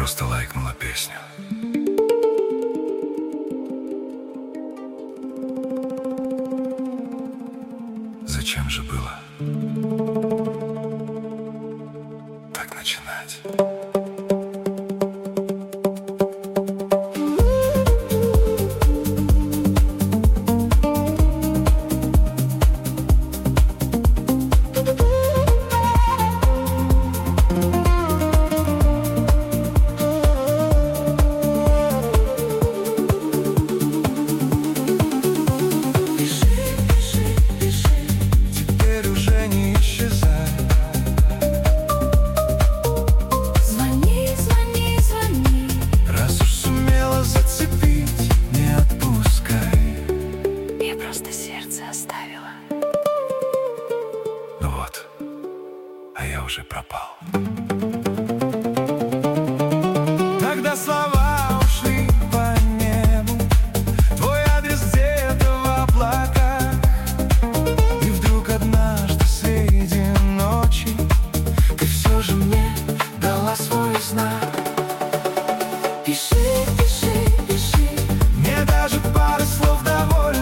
просто лайкнула песню. Зачем же было так начинать? Оставила. Ну вот, а я уже пропал. Тогда слова ушли по небу, твой адрес где-то в облаках. И вдруг однажды среди ночи ты все же мне дала свой знак. Пиши, пиши, пиши, мне даже пары слов довольно.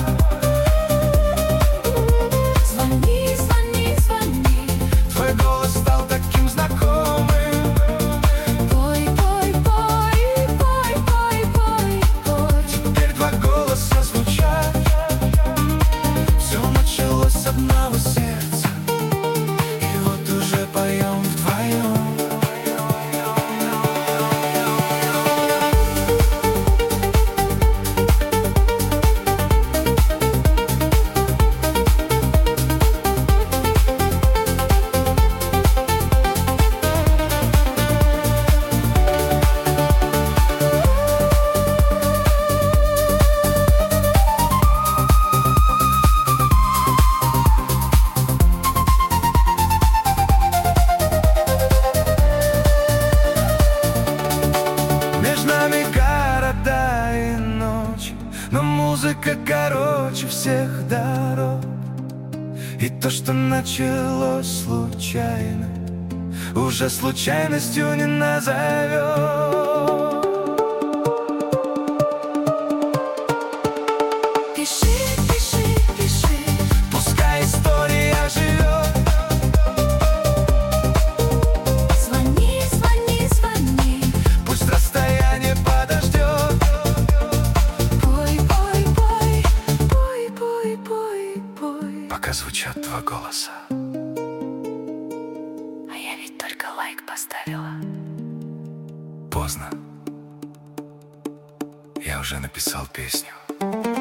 Но музыка короче всех дорог. И то, что началось случайно, уже случайностью не назовешь. пиши, пиши, пиши, Пускай история живет. звони, звони, звони, Пусть расстояние подождет. пой, пой, пой, пой, пой, пой, пой. Пока звучат два голоса. А я ведь только лайк поставила. Поздно. Я уже написал песню.